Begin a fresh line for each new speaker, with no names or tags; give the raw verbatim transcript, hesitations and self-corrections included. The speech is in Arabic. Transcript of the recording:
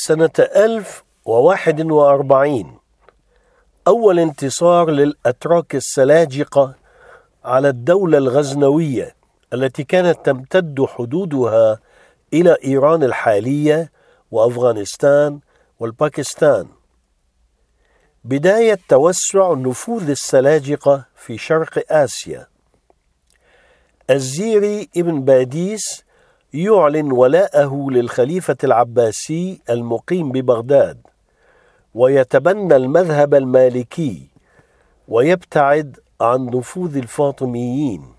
سنة ألف وواحد وأربعين أول انتصار للأتراك السلاجقة على الدولة الغزنوية التي كانت تمتد حدودها إلى إيران الحالية وأفغانستان والباكستان. بداية توسع نفوذ السلاجقة في شرق آسيا. الزيري ابن باديس يعلن ولاءه للخليفة العباسي المقيم ببغداد، ويتبنى المذهب المالكي ويبتعد عن نفوذ الفاطميين.